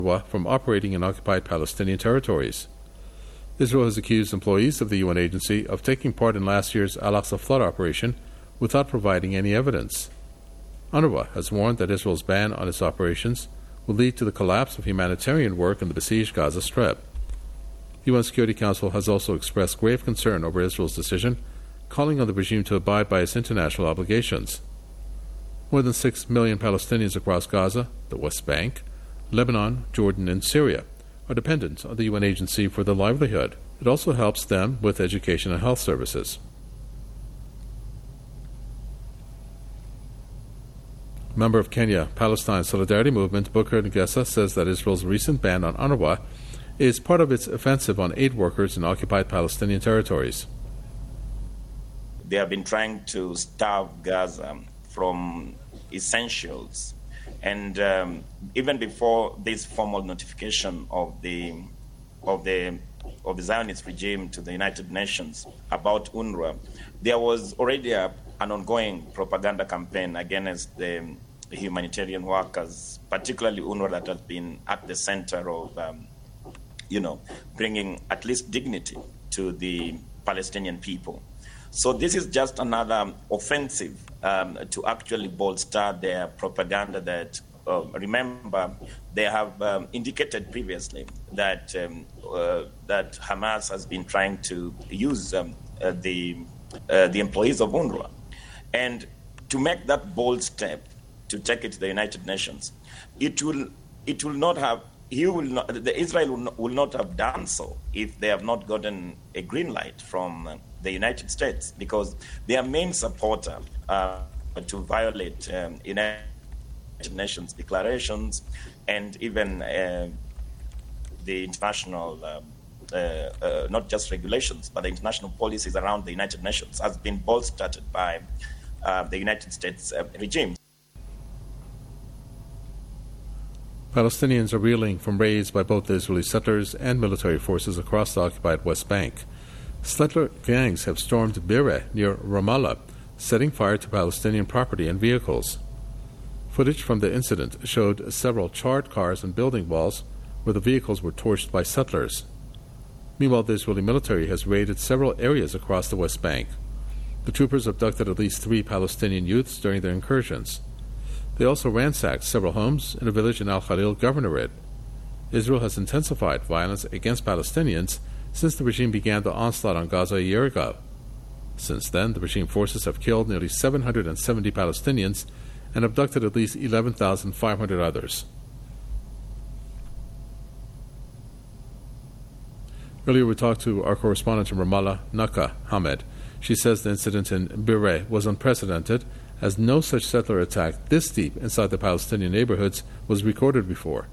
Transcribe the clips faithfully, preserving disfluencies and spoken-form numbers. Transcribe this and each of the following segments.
UNRWA from operating in occupied Palestinian territories. Israel has accused employees of the U N agency of taking part in last year's Al-Aqsa flood operation without providing any evidence. UNRWA has warned that Israel's ban on its operations will lead to the collapse of humanitarian work in the besieged Gaza Strip. The U N Security Council has also expressed grave concern over Israel's decision, calling on the regime to abide by its international obligations. More than six million Palestinians across Gaza, the West Bank, Lebanon, Jordan, and Syria are dependent on the U N agency for their livelihood. It also helps them with education and health services. Member of Kenya Palestine Solidarity Movement, Booker Ngesa, says that Israel's recent ban on UNRWA is part of its offensive on aid workers in occupied Palestinian territories. They have been trying to starve Gaza from essentials. And um, even before this formal notification of the of the of the Zionist regime to the United Nations about UNRWA, there was already a, an ongoing propaganda campaign against the humanitarian workers, particularly UNRWA, that has been at the center of, um, you know, bringing at least dignity to the Palestinian people. So this is just another offensive um, to actually bolster their propaganda that, uh, remember, they have um, indicated previously that um, uh, that Hamas has been trying to use um, uh, the uh, the employees of UNRWA. And to make that bold step, to take it to the United Nations, it will it will not have, he will not, the Israel will not, will not have done so if they have not gotten a green light from uh, the United States, because their main supporter uh, to violate um, United Nations declarations and even uh, the international, um, uh, uh, not just regulations, but the international policies around the United Nations has been bolstered by uh, the United States uh, regime. Palestinians are reeling from raids by both the Israeli settlers and military forces across the occupied West Bank. Settler gangs have stormed Beereh near Ramallah, setting fire to Palestinian property and vehicles. Footage from the incident showed several charred cars and building walls where the vehicles were torched by settlers. Meanwhile, the Israeli military has raided several areas across the West Bank. The troopers abducted at least three Palestinian youths during their incursions. They also ransacked several homes in a village in Al-Khalil Governorate. Israel has intensified violence against Palestinians since the regime began the onslaught on Gaza a year ago. Since then, the regime forces have killed nearly seven hundred seventy Palestinians and abducted at least eleven thousand five hundred others. Earlier we talked to our correspondent in Ramallah, Naka Hamed. She says the incident in Beereh was unprecedented, as no such settler attack this deep inside the Palestinian neighborhoods was recorded before.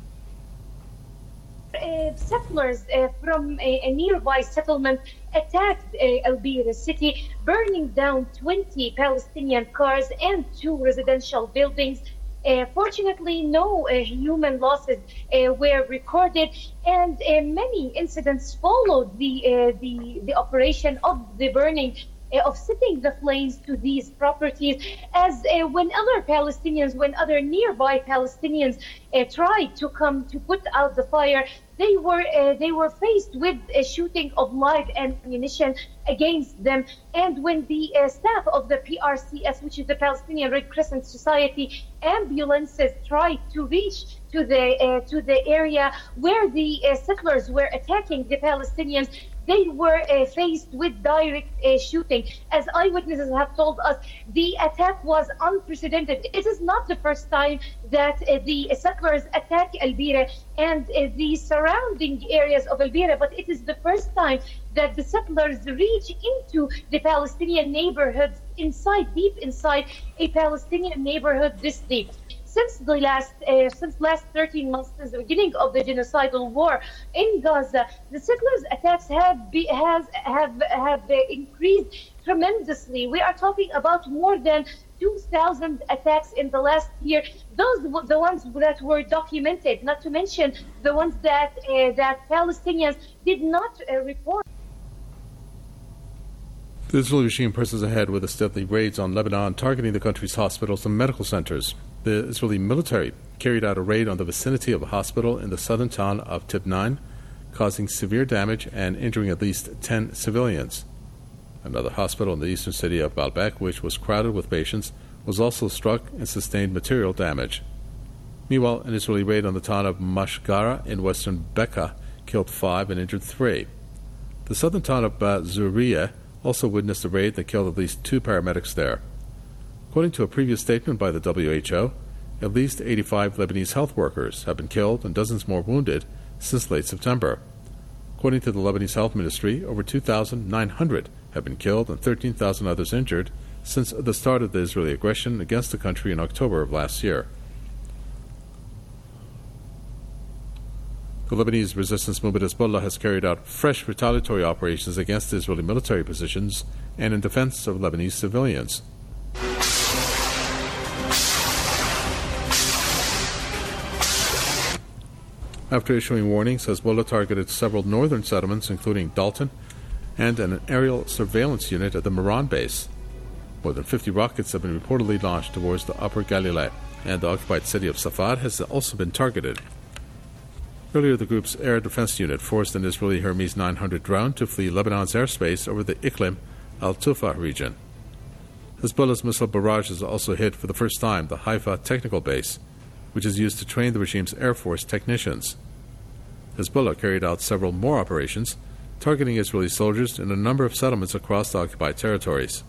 Uh, settlers uh, from a, a nearby settlement attacked uh, Al Beereh city, burning down twenty Palestinian cars and two residential buildings. Uh, fortunately, no uh, human losses uh, were recorded, and uh, many incidents followed the, uh, the, the operation of the burning of setting the flames to these properties, as uh, when other Palestinians, when other nearby Palestinians uh, tried to come to put out the fire, they were uh, they were faced with a shooting of live ammunition against them. And when the uh, staff of the P R C S, which is the Palestinian Red Crescent Society, ambulances tried to reach to the uh, to the area where the uh, settlers were attacking the Palestinians, they were uh, faced with direct uh, shooting. As eyewitnesses have told us, the attack was unprecedented. It is not the first time that uh, the settlers attack Al Beereh and uh, the surrounding areas of Al Beereh, but it is the first time that the settlers reach into the Palestinian neighborhoods, inside, deep inside a Palestinian neighborhood this deep. Since the last, uh, since last thirteen months, since the beginning of the genocidal war in Gaza, the settlers' attacks have be, has have have uh, increased tremendously. We are talking about more than two thousand attacks in the last year. Those the ones that were documented, not to mention the ones that uh, that Palestinians did not uh, report. The Israeli regime presses ahead with its deadly raids on Lebanon, targeting the country's hospitals and medical centers. The Israeli military carried out a raid on the vicinity of a hospital in the southern town of Tibnan, causing severe damage and injuring at least ten civilians. Another hospital in the eastern city of Baalbek, which was crowded with patients, was also struck and sustained material damage. Meanwhile, an Israeli raid on the town of Mashgara in western Bekaa killed five and injured three. The southern town of Bat Zuriya also witnessed a raid that killed at least two paramedics there. According to a previous statement by the W H O, at least eighty-five Lebanese health workers have been killed and dozens more wounded since late September. According to the Lebanese Health Ministry, over two thousand nine hundred have been killed and thirteen thousand others injured since the start of the Israeli aggression against the country in October of last year. The Lebanese resistance movement Hezbollah has carried out fresh retaliatory operations against Israeli military positions and in defense of Lebanese civilians. After issuing warnings, Hezbollah targeted several northern settlements, including Dalton, and an aerial surveillance unit at the Meron base. More than fifty rockets have been reportedly launched towards the Upper Galilee, and the occupied city of Safad has also been targeted. Earlier, the group's air defense unit forced an Israeli Hermes nine hundred drone to flee Lebanon's airspace over the Iklim al-Tufa region. Hezbollah's missile barrages also hit for the first time the Haifa technical base, which is used to train the regime's Air Force technicians. Hezbollah carried out several more operations, targeting Israeli soldiers in a number of settlements across the occupied territories.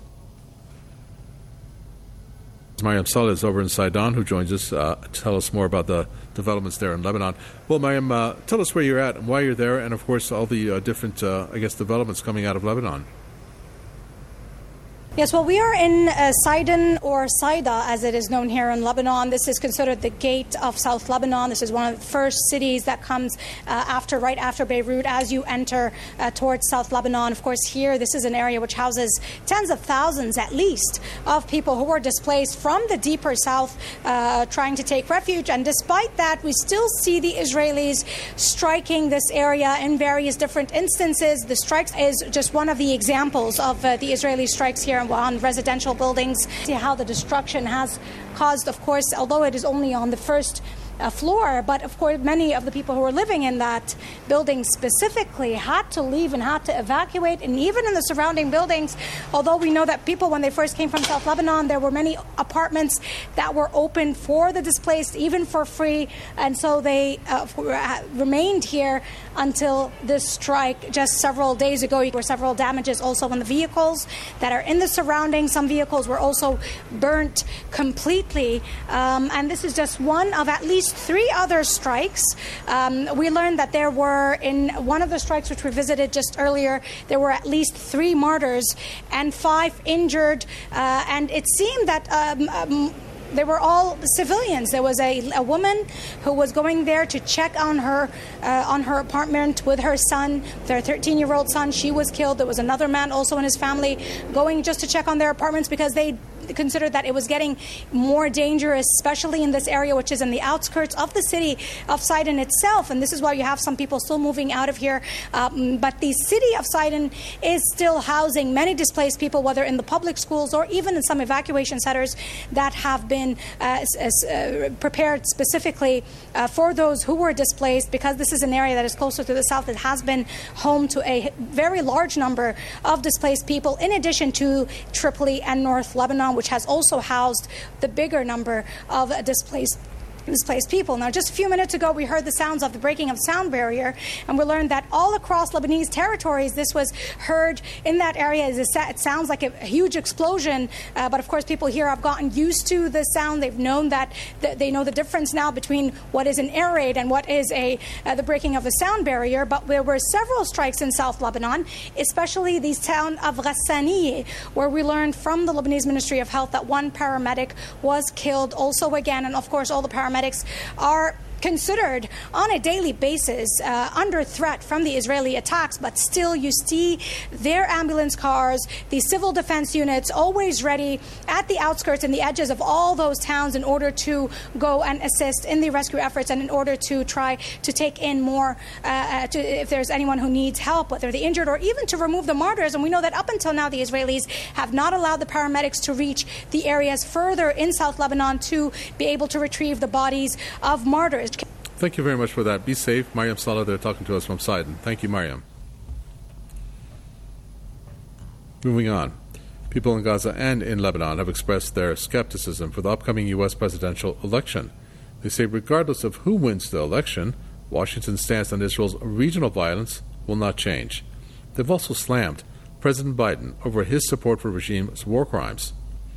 Mariam Saleh is over in Sidon, who joins us uh, to tell us more about the developments there in Lebanon. Well, Mariam, uh, tell us where you're at and why you're there, and of course all the uh, different, uh, I guess, developments coming out of Lebanon. Yes, well, we are in uh, Sidon, or Saida, as it is known here in Lebanon. This is considered the gate of South Lebanon. This is one of the first cities that comes uh, after, right after Beirut, as you enter uh, towards South Lebanon. Of course, here, this is an area which houses tens of thousands, at least, of people who were displaced from the deeper south, uh, trying to take refuge. And despite that, we still see the Israelis striking this area in various different instances. The strikes is just one of the examples of uh, the Israeli strikes here on residential buildings. See how the destruction has caused, of course, although it is only on the first uh, floor, but of course many of the people who were living in that building specifically had to leave and had to evacuate. And even in the surrounding buildings, although we know that people, when they first came from South Lebanon, there were many apartments that were open for the displaced, even for free, and so they uh, remained here until this strike just several days ago. There were several damages also on the vehicles that are in the surroundings. Some vehicles were also burnt completely, um, and this is just one of at least three other strikes. Um, we learned that there were, in one of the strikes which we visited just earlier, there were at least three martyrs and five injured, uh, and it seemed that um, um, they were all civilians. There was a, a woman who was going there to check on her uh, on her apartment with her son, their thirteen-year-old son. She was killed. There was another man also in his family going just to check on their apartments because they considered that it was getting more dangerous, especially in this area, which is in the outskirts of the city of Sidon itself. And this is why you have some people still moving out of here. Um, but the city of Sidon is still housing many displaced people, whether in the public schools or even in some evacuation centers that have been uh, uh, prepared specifically uh, for those who were displaced, because this is an area that is closer to the south. It has been home to a very large number of displaced people, in addition to Tripoli and North Lebanon, which has also housed the bigger number of displaced displaced people. Now, just a few minutes ago, we heard the sounds of the breaking of sound barrier, and we learned that all across Lebanese territories, this was heard in that area. It sounds like a huge explosion, uh, but of course, people here have gotten used to the sound. They've known that th- they know the difference now between what is an air raid and what is a uh, the breaking of a sound barrier. But there were several strikes in South Lebanon, especially the town of Ghassaniye, where we learned from the Lebanese Ministry of Health that one paramedic was killed also again, and of course, all the paramedics Paramedics are considered on a daily basis uh, under threat from the Israeli attacks, but still you see their ambulance cars, the civil defense units always ready at the outskirts and the edges of all those towns in order to go and assist in the rescue efforts and in order to try to take in more, uh, to, if there's anyone who needs help, whether they're injured, or even to remove the martyrs. And we know that up until now the Israelis have not allowed the paramedics to reach the areas further in South Lebanon to be able to retrieve the bodies of martyrs. Thank you very much for that. Be safe. Mariam Saleh there talking to us from Sidon. Thank you, Mariam. Moving on. People in Gaza and in Lebanon have expressed their skepticism for the upcoming U S presidential election. They say regardless of who wins the election, Washington's stance on Israel's regional violence will not change. They've also slammed President Biden over his support for regime's war crimes.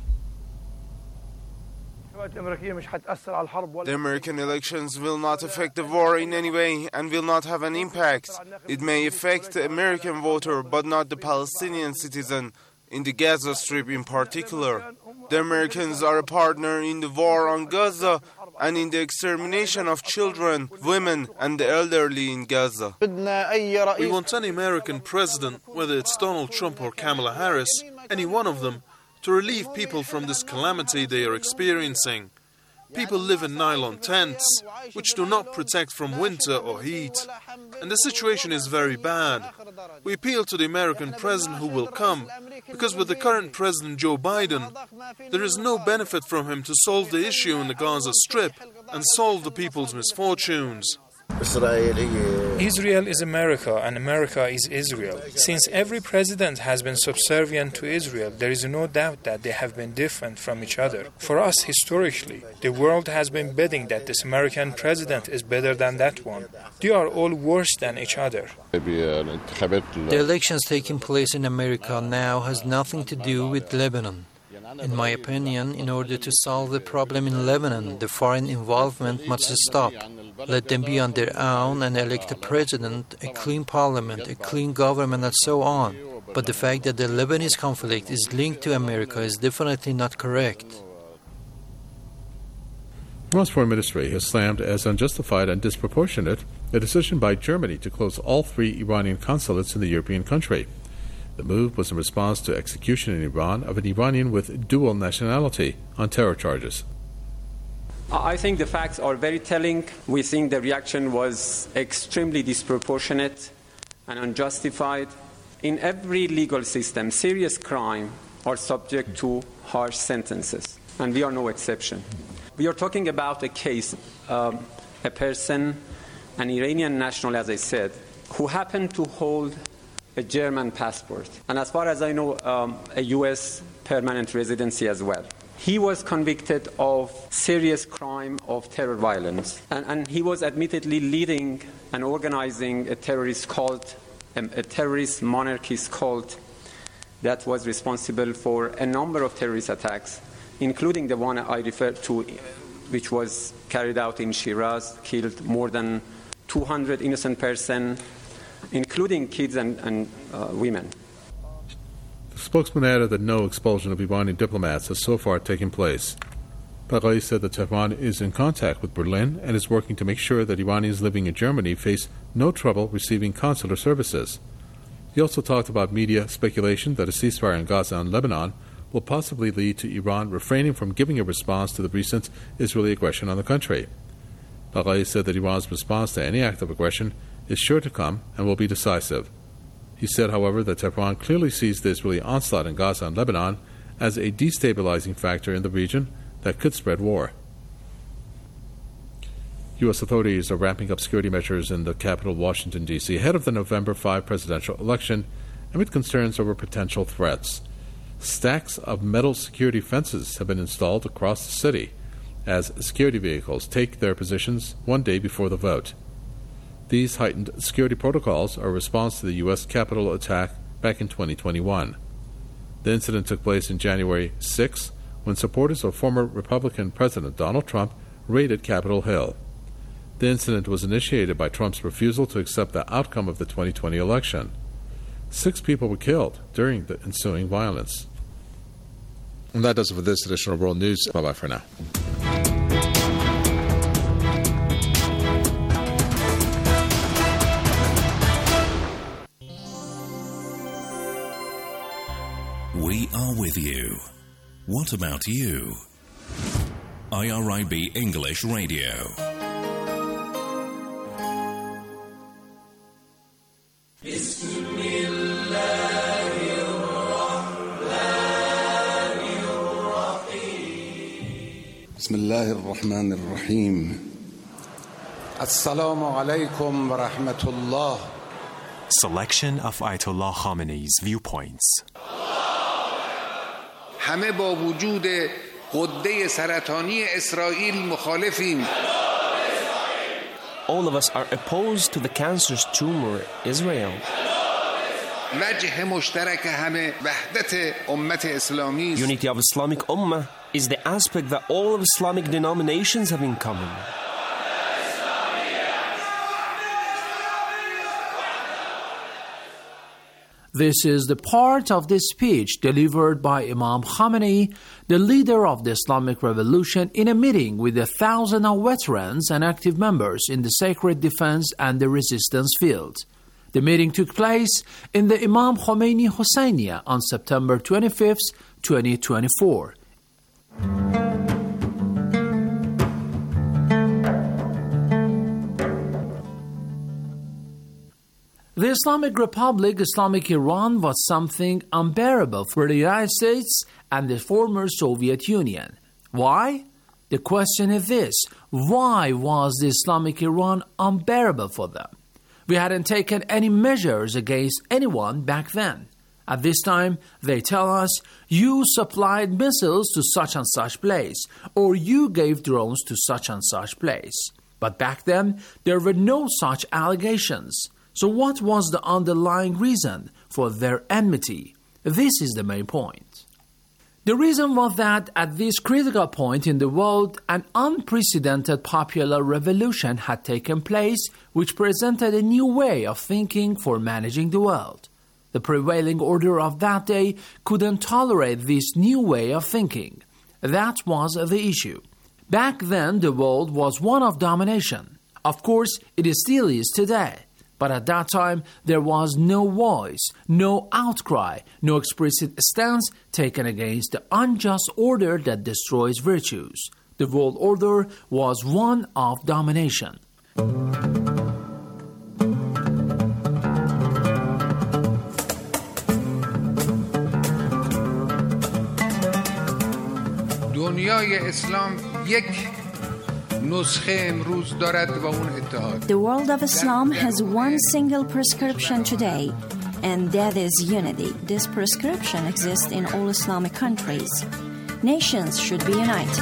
The American elections will not affect the war in any way and will not have an impact. It may affect the American voter, but not the Palestinian citizen, in the Gaza Strip in particular. The Americans are a partner in the war on Gaza and in the extermination of children, women, and the elderly in Gaza. We want any American president, whether it's Donald Trump or Kamala Harris, any one of them, to relieve people from this calamity they are experiencing. People live in nylon tents, which do not protect from winter or heat. And the situation is very bad. We appeal to the American president who will come, because with the current president Joe Biden, there is no benefit from him to solve the issue in the Gaza Strip and solve the people's misfortunes. Israel is America and America is Israel. Since every president has been subservient to Israel, there is no doubt that they have been different from each other. For us, historically, the world has been betting that this American president is better than that one. They are all worse than each other. The elections taking place in America now has nothing to do with Lebanon. In my opinion, in order to solve the problem in Lebanon, the foreign involvement must stop. Let them be on their own and elect a president, a clean parliament, a clean government, and so on. But the fact that the Lebanese conflict is linked to America is definitely not correct. Iran's foreign ministry has slammed as unjustified and disproportionate a decision by Germany to close all three Iranian consulates in the European country. The move was in response to execution in Iran of an Iranian with dual nationality on terror charges. I think the facts are very telling. We think the reaction was extremely disproportionate and unjustified. In every legal system, serious crime are subject to harsh sentences, and we are no exception. We are talking about a case, um, a person, an Iranian national, as I said, who happened to hold a German passport, and as far as I know, um, a U S permanent residency as well. He was convicted of serious crime of terror violence, and, and he was admittedly leading and organizing a terrorist cult, um, a terrorist monarchist cult that was responsible for a number of terrorist attacks, including the one I referred to, which was carried out in Shiraz, killed more than two hundred innocent persons, including kids and, and uh, women. The spokesman added that no expulsion of Iranian diplomats has so far taken place. Baghai said that Tehran is in contact with Berlin and is working to make sure that Iranians living in Germany face no trouble receiving consular services. He also talked about media speculation that a ceasefire in Gaza and Lebanon will possibly lead to Iran refraining from giving a response to the recent Israeli aggression on the country. Baghai said that Iran's response to any act of aggression is sure to come and will be decisive. He said, however, that Tehran clearly sees the Israeli onslaught in Gaza and Lebanon as a destabilizing factor in the region that could spread war. U S authorities are ramping up security measures in the capital, Washington, D C, ahead of the November fifth presidential election amid concerns over potential threats. Stacks of metal security fences have been installed across the city as security vehicles take their positions one day before the vote. These heightened security protocols are a response to the U S Capitol attack back in twenty twenty-one. The incident took place in January sixth when supporters of former Republican President Donald Trump raided Capitol Hill. The incident was initiated by Trump's refusal to accept the outcome of the twenty twenty election. Six people were killed during the ensuing violence. And that does it for this edition of World News. Bye-bye for now. with you. What about you? I R I B English Radio. بسم الله الرحمن الرحيم السلام عليكم ورحمة الله. Selection of Ayatollah Khamenei's viewpoints. همه با وجود غده سرطانی اسرائیل مخالفیم. All of us are opposed to the cancerous tumor Israel. وجه مشترک همه وحدت امت اسلامی است. Unity of Islamic Ummah is the aspect that all of Islamic denominations have in common. This is the part of the speech delivered by Imam Khamenei, the leader of the Islamic Revolution, in a meeting with a thousand of veterans and active members in the sacred defense and the resistance field. The meeting took place in the Imam Khomeini Hosseiniya on September twenty-fifth, twenty twenty-four. The Islamic Republic, Islamic Iran, was something unbearable for the United States and the former Soviet Union. Why? The question is this: why was the Islamic Iran unbearable for them? We hadn't taken any measures against anyone back then. At this time, they tell us, you supplied missiles to such and such place, or you gave drones to such and such place. But back then, there were no such allegations. So what was the underlying reason for their enmity? This is the main point. The reason was that at this critical point in the world, an unprecedented popular revolution had taken place which presented a new way of thinking for managing the world. The prevailing order of that day couldn't tolerate this new way of thinking. That was the issue. Back then, the world was one of domination. Of course, it still is today. But at that time, there was no voice, no outcry, no explicit stance taken against the unjust order that destroys virtues. The world order was one of domination. دنیای اسلام یک The world of Islam has one single prescription today, and that is unity. This prescription exists in all Islamic countries. Nations should be united.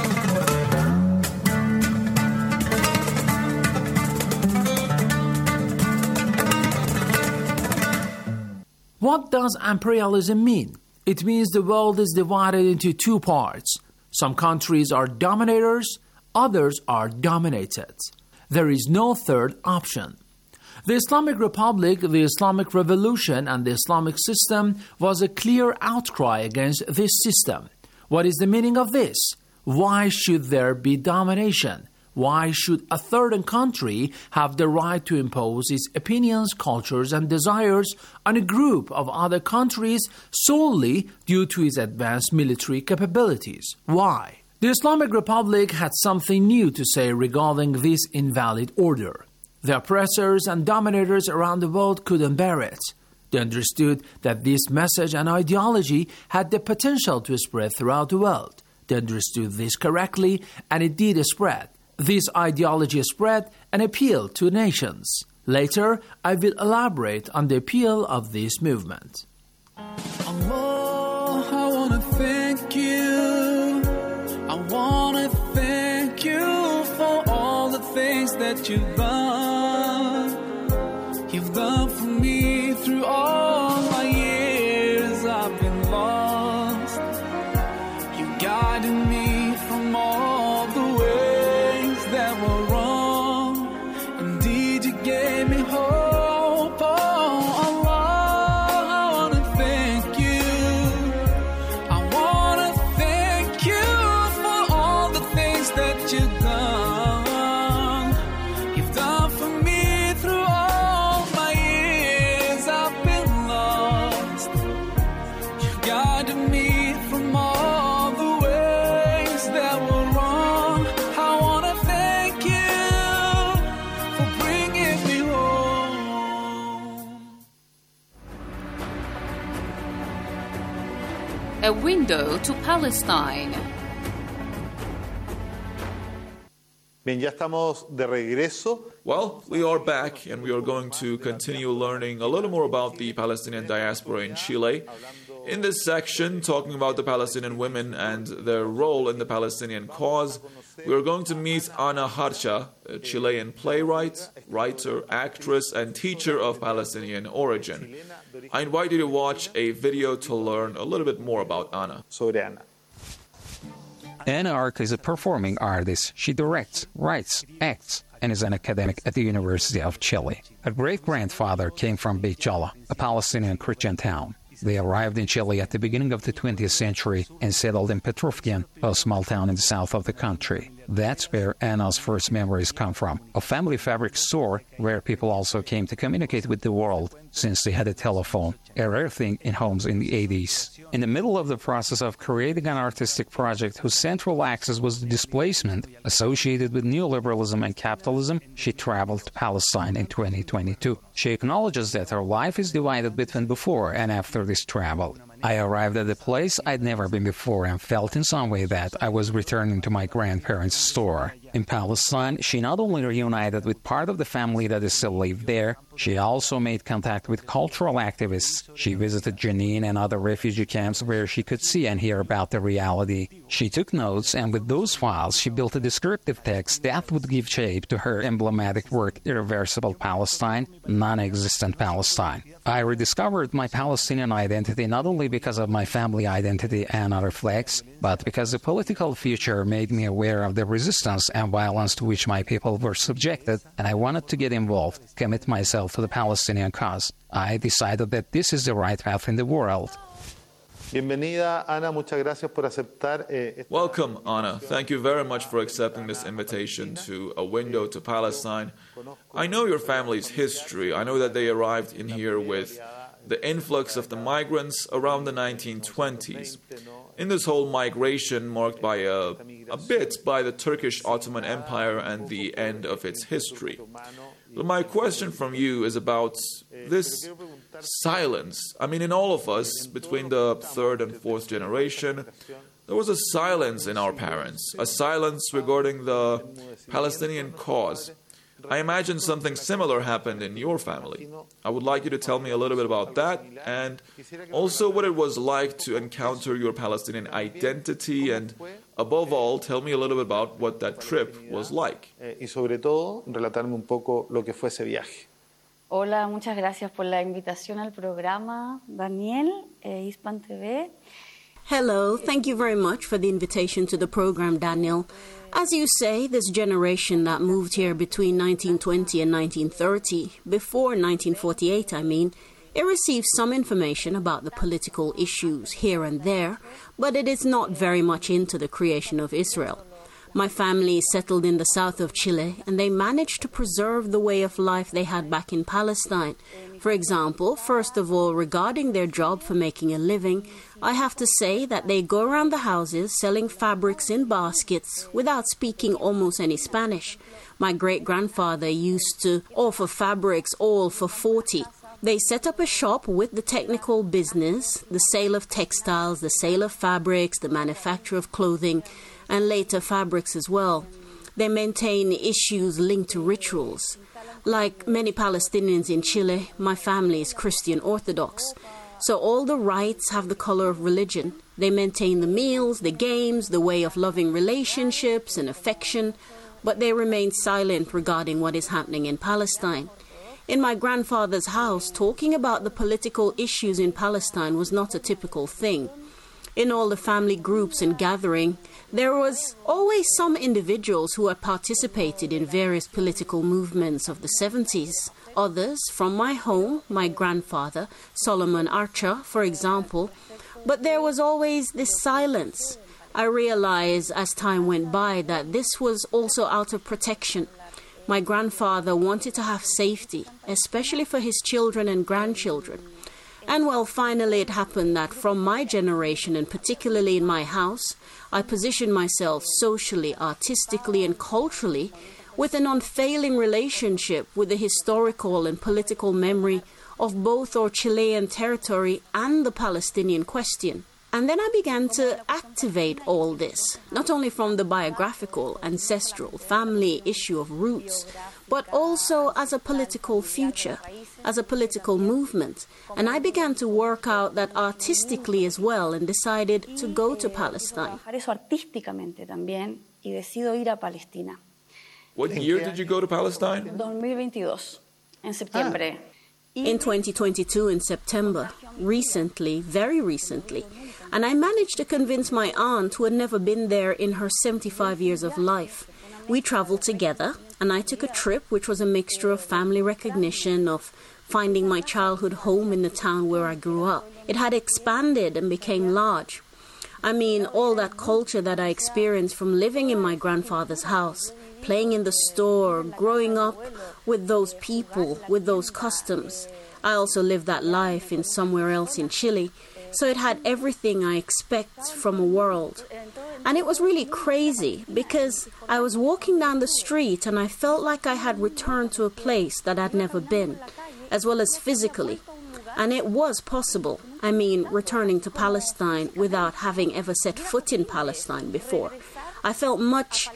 What does imperialism mean? It means the world is divided into two parts. Some countries are dominators, others are dominated. There is no third option. The Islamic Republic, the Islamic Revolution, and the Islamic system was a clear outcry against this system. What is the meaning of this? Why should there be domination? Why should a third country have the right to impose its opinions, cultures, and desires on a group of other countries solely due to its advanced military capabilities? Why? The Islamic Republic had something new to say regarding this invalid order. The oppressors and dominators around the world couldn't bear it. They understood that this message and ideology had the potential to spread throughout the world. They understood this correctly, and it did spread. This ideology spread and appealed to nations. Later, I will elaborate on the appeal of this movement. Allah, I want to thank you. I want to thank you for all the things that you've done. You've done for me through all my years I've been lost. You guided me from all the ways that were wrong. Indeed, you gave me hope. Oh, Allah, I want to thank you. I want to thank you for all the things that you've done. You've done for me through all my years I've been lost. You guided me A window to Palestine. Well, we are back, and we are going to continue learning a little more about the Palestinian diaspora in Chile. In this section, talking about the Palestinian women and their role in the Palestinian cause, we are going to meet Ana Harcha, a Chilean playwright, writer, actress, and teacher of Palestinian origin. I invite you to watch a video to learn a little bit more about Ana. Ana Harcha is a performing artist. She directs, writes, acts, and is an academic at the University of Chile. Her great-grandfather came from Beit Jala, a Palestinian Christian town. They arrived in Chile at the beginning of the twentieth century and settled in Petrofkian, a small town in the south of the country. That's where Ana's first memories come from, a family fabric store where people also came to communicate with the world since they had a telephone, a rare thing in homes in the eighties. In the middle of the process of creating an artistic project whose central axis was the displacement associated with neoliberalism and capitalism, she traveled to Palestine in twenty twenty-two. She acknowledges that her life is divided between before and after this travel. I arrived at a place I'd never been before and felt in some way that I was returning to my grandparents' store. In Palestine, she not only reunited with part of the family that still lived there, she also made contact with cultural activists. She visited Jenin and other refugee camps where she could see and hear about the reality. She took notes, and with those files, she built a descriptive text that would give shape to her emblematic work, Irreversible Palestine, Non-Existent Palestine. I rediscovered my Palestinian identity not only because of my family identity and other flags, but because the political future made me aware of the resistance and violence to which my people were subjected, and I wanted to get involved, commit myself to the Palestinian cause. I decided that this is the right path in the world. Welcome, Ana. Thank you very much for accepting this invitation to A Window to Palestine. I know your family's history. I know that they arrived in here with the influx of the migrants around the nineteen twenties. In this whole migration marked by a, a bit by the Turkish Ottoman Empire and the end of its history. But my question from you is about this silence. I mean, in all of us, between the third and fourth generation, there was a silence in our parents, a silence regarding the Palestinian cause. I imagine something similar happened in your family. I would like you to tell me a little bit about that, and also what it was like to encounter your Palestinian identity, and above all, tell me a little bit about what that trip was like. Hola, muchas gracias por la invitación al programa, Daniel, eh, Hispan T V. Hello, thank you very much for the invitation to the program, Daniel. As you say, this generation that moved here between nineteen twenty and nineteen thirty, before nineteen forty-eight, I mean, it received some information about the political issues here and there, but it is not very much into the creation of Israel. My family settled in the south of Chile, and they managed to preserve the way of life they had back in Palestine. For example, first of all, regarding their job for making a living, I have to say that they go around the houses selling fabrics in baskets without speaking almost any Spanish. My great-grandfather used to offer fabrics all for forty. They set up a shop with the technical business, the sale of textiles, the sale of fabrics, the manufacture of clothing, and later fabrics as well. They maintain issues linked to rituals. Like many Palestinians in Chile, my family is Christian Orthodox. So all the rites have the color of religion. They maintain the meals, the games, the way of loving relationships and affection, but they remain silent regarding what is happening in Palestine. In my grandfather's house, talking about the political issues in Palestine was not a typical thing. In all the family groups and gathering, there was always some individuals who had participated in various political movements of the seventies. Others, from my home, my grandfather, Solomon Archa, for example, but there was always this silence. I realized as time went by that this was also out of protection. My grandfather wanted to have safety, especially for his children and grandchildren. And well, finally it happened that from my generation, and particularly in my house, I positioned myself socially, artistically, and culturally with an unfailing relationship with the historical and political memory of both our Chilean territory and the Palestinian question. And then I began to activate all this, not only from the biographical, ancestral, family issue of roots, but also as a political future, as a political movement. And I began to work out that artistically as well and decided to go to Palestine. What year did you go to Palestine? twenty twenty-two, en septiembre. In twenty twenty-two, in September, recently, very recently. And I managed to convince my aunt, who had never been there in her seventy-five years of life. We traveled together, and I took a trip which was a mixture of family recognition, of finding my childhood home in the town where I grew up. It had expanded and became large. I mean, all that culture that I experienced from living in my grandfather's house, playing in the store, growing up with those people, with those customs. I also lived that life in somewhere else in Chile, so it had everything I expect from a world. And it was really crazy because I was walking down the street and I felt like I had returned to a place that I'd never been, as well as physically. And it was possible, I mean, returning to Palestine without having ever set foot in Palestine before. I felt much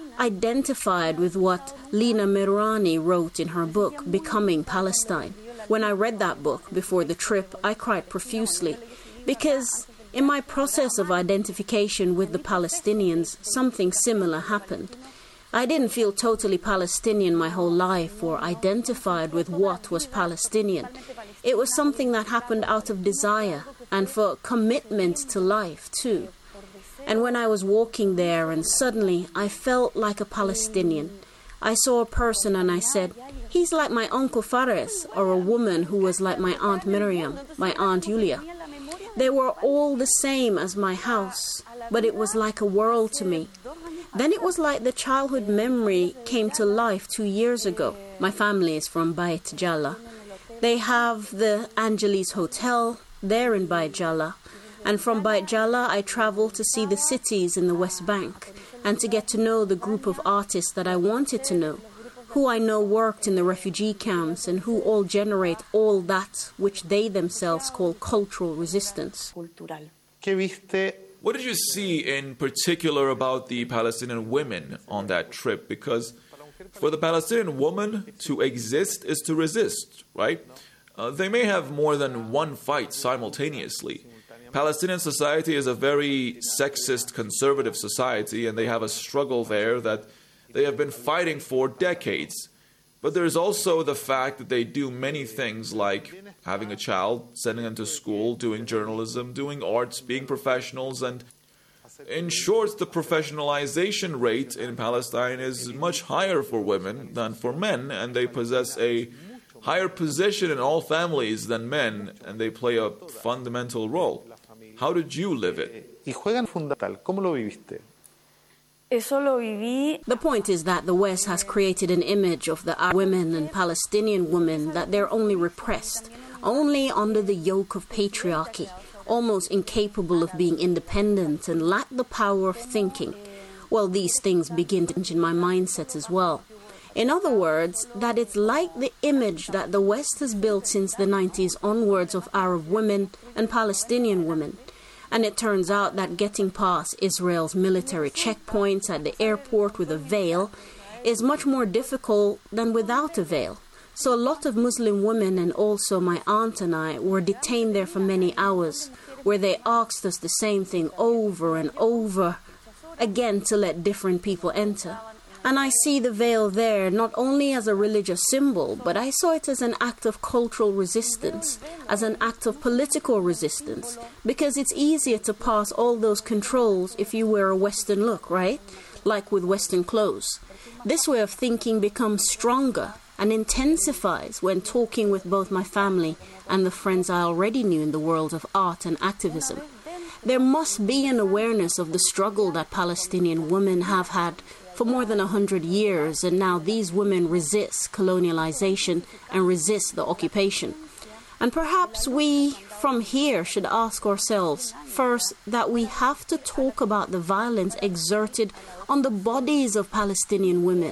identified with what Lina Mirani wrote in her book, Becoming Palestine. When I read that book before the trip, I cried profusely because in my process of identification with the Palestinians, something similar happened. I didn't feel totally Palestinian my whole life or identified with what was Palestinian. It was something that happened out of desire and for commitment to life too. And when I was walking there and suddenly I felt like a Palestinian, I saw a person and I said, he's like my Uncle Fares, or a woman who was like my Aunt Miriam, my Aunt Julia. They were all the same as my house, but it was like a world to me. Then it was like the childhood memory came to life two years ago. My family is from Beit Jala. They have the Angeles Hotel there in Beit Jala. And from Beit Jala, I traveled to see the cities in the West Bank and to get to know the group of artists that I wanted to know, who I know worked in the refugee camps and who all generate all that which they themselves call cultural resistance. What did you see in particular about the Palestinian women on that trip? Because for the Palestinian woman, to exist is to resist, right? Uh, they may have more than one fight simultaneously. Palestinian society is a very sexist, conservative society, and they have a struggle there that they have been fighting for decades. But there's also the fact that they do many things like having a child, sending them to school, doing journalism, doing arts, being professionals, and in short, the professionalization rate in Palestine is much higher for women than for men, and they possess a higher position in all families than men, and they play a fundamental role. How did you live it? The point is that the West has created an image of the Arab women and Palestinian women that they're only repressed, only under the yoke of patriarchy, almost incapable of being independent and lack the power of thinking. Well, these things begin to change in my mindset as well. In other words, that it's like the image that the West has built since the nineties onwards of Arab women and Palestinian women. And it turns out that getting past Israel's military checkpoints at the airport with a veil is much more difficult than without a veil. So a lot of Muslim women and also my aunt and I were detained there for many hours, where they asked us the same thing over and over again to let different people enter. And I see the veil there not only as a religious symbol, but I saw it as an act of cultural resistance, as an act of political resistance, because it's easier to pass all those controls if you wear a Western look, right? Like with Western clothes. This way of thinking becomes stronger and intensifies when talking with both my family and the friends I already knew in the world of art and activism. There must be an awareness of the struggle that Palestinian women have had for more than a hundred years, and now these women resist colonialization and resist the occupation. And perhaps we from here should ask ourselves first that we have to talk about the violence exerted on the bodies of Palestinian women,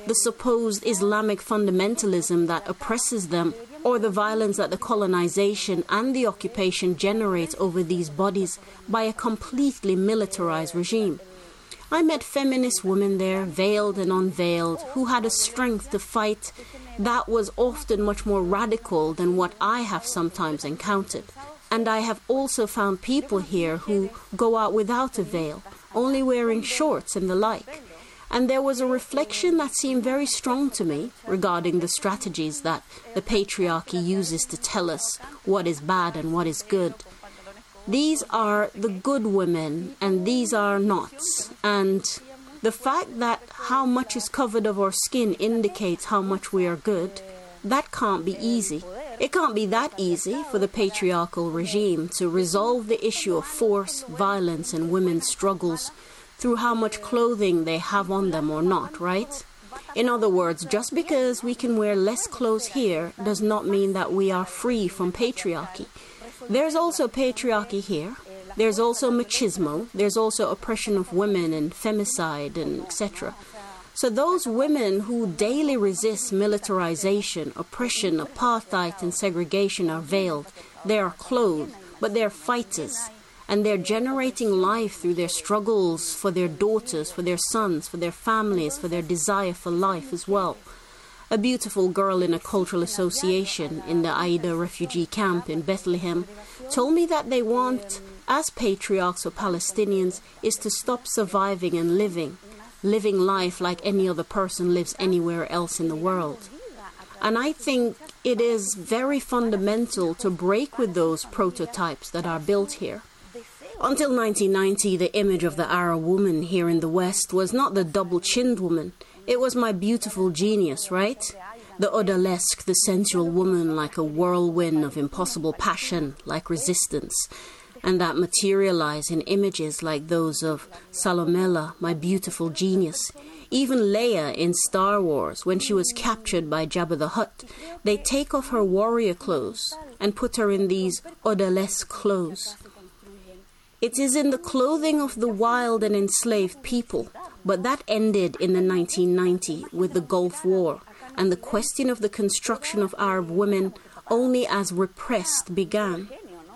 the supposed Islamic fundamentalism that oppresses them, or the violence that the colonization and the occupation generates over these bodies by a completely militarized regime. I met feminist women there, veiled and unveiled, who had a strength to fight that was often much more radical than what I have sometimes encountered. And I have also found people here who go out without a veil, only wearing shorts and the like. And there was a reflection that seemed very strong to me regarding the strategies that the patriarchy uses to tell us what is bad and what is good. These are the good women and these are not. And the fact that how much is covered of our skin indicates how much we are good, that can't be easy. It can't be that easy for the patriarchal regime to resolve the issue of force, violence, and women's struggles through how much clothing they have on them or not, right? In other words, just because we can wear less clothes here does not mean that we are free from patriarchy. There's also patriarchy here. There's also machismo. There's also oppression of women and femicide and et cetera. So those women who daily resist militarization, oppression, apartheid, and segregation are veiled. They are clothed, but they're fighters. And they're generating life through their struggles for their daughters, for their sons, for their families, for their desire for life as well. A beautiful girl in a cultural association in the Aida refugee camp in Bethlehem told me that they want, as patriarchs or Palestinians, is to stop surviving and living, living life like any other person lives anywhere else in the world. And I think it is very fundamental to break with those prototypes that are built here. Until nineteen ninety, the image of the Arab woman here in the West was not the double-chinned woman. It was my beautiful genius, right? The odalisque, the sensual woman like a whirlwind of impossible passion, like resistance, and that materialize in images like those of Salomela, my beautiful genius. Even Leia in Star Wars, when she was captured by Jabba the Hutt, they take off her warrior clothes and put her in these odalisque clothes. It is in the clothing of the wild and enslaved people, but that ended in the nineteen ninety with the Gulf War, and the question of the construction of Arab women only as repressed began.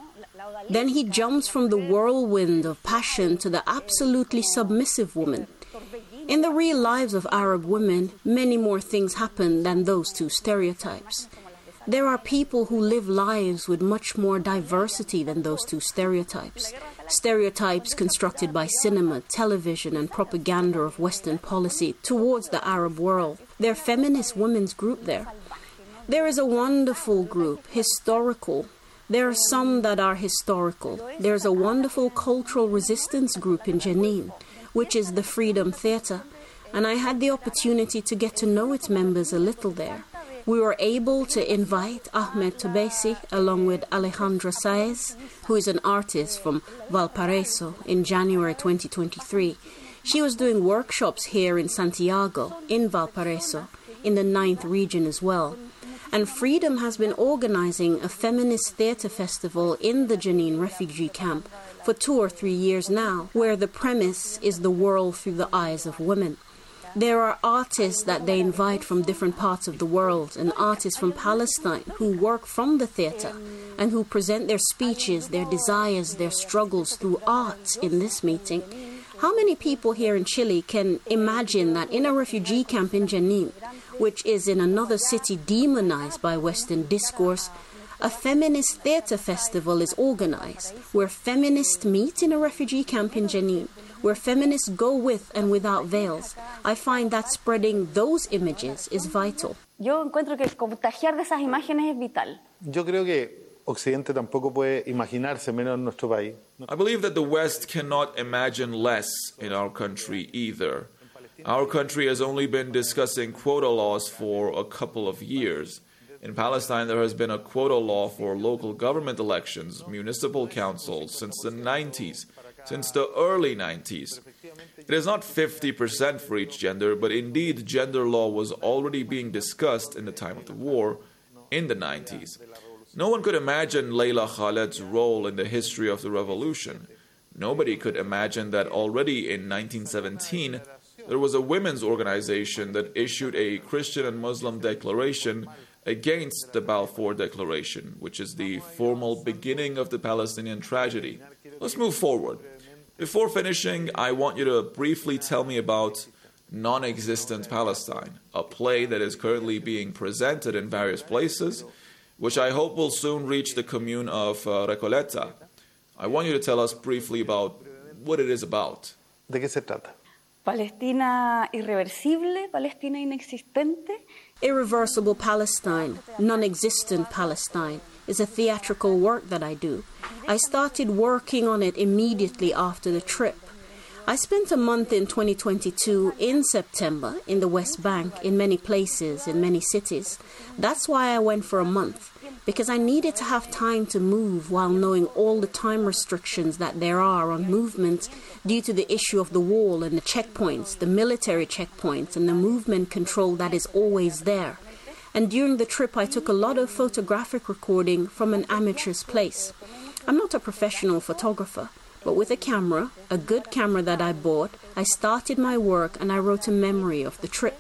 Then he jumps from the whirlwind of passion to the absolutely submissive woman. In the real lives of Arab women, many more things happen than those two stereotypes. There are people who live lives with much more diversity than those two stereotypes. Stereotypes constructed by cinema, television, and propaganda of Western policy towards the Arab world. There are feminist women's group there. There is a wonderful group, historical. There are some that are historical. There's a wonderful cultural resistance group in Jenin, which is the Freedom Theatre, and I had the opportunity to get to know its members a little there. We were able to invite Ahmed Tobesi along with Alejandra Saez, who is an artist from Valparaiso, in January twenty twenty-three. She was doing workshops here in Santiago, in Valparaiso, in the ninth region as well. And Freedom has been organizing a feminist theatre festival in the Jenin refugee camp for two or three years now, where the premise is the world through the eyes of women. There are artists that they invite from different parts of the world, and artists from Palestine who work from the theatre and who present their speeches, their desires, their struggles through art in this meeting. How many people here in Chile can imagine that in a refugee camp in Jenin, which is in another city demonized by Western discourse, a feminist theatre festival is organized where feminists meet in a refugee camp in Jenin, where feminists go with and without veils. I find that spreading those images is vital. Yo encuentro que contagiar de esas imágenes es vital. Yo creo que Occidente tampoco puede imaginarse menos en nuestro país. I believe that the West cannot imagine less in our country either. Our country has only been discussing quota laws for a couple of years. In Palestine, there has been a quota law for local government elections, municipal councils, since the nineties, since the early nineties. It is not fifty percent for each gender, but indeed gender law was already being discussed in the time of the war, in the nineties. No one could imagine Layla Khaled's role in the history of the revolution. Nobody could imagine that already in nineteen seventeen, There was a women's organization that issued a Christian and Muslim declaration against the Balfour Declaration, which is the formal beginning of the Palestinian tragedy. Let's move forward. Before finishing, I want you to briefly tell me about Non-Existent Palestine, a play that is currently being presented in various places, which I hope will soon reach the commune of uh, Recoleta. I want you to tell us briefly about what it is about. ¿De qué se trata? Palestina irreversible, Palestina inexistente. Irreversible Palestine, Non-Existent Palestine, is a theatrical work that I do. I started working on it immediately after the trip. I spent a month in twenty twenty-two in September in the West Bank, in many places, in many cities. That's why I went for a month, because I needed to have time to move while knowing all the time restrictions that there are on movement due to the issue of the wall and the checkpoints, the military checkpoints, and the movement control that is always there. And during the trip I took a lot of photographic recording from an amateur's place. I'm not a professional photographer, but with a camera, a good camera that I bought, I started my work and I wrote a memory of the trip.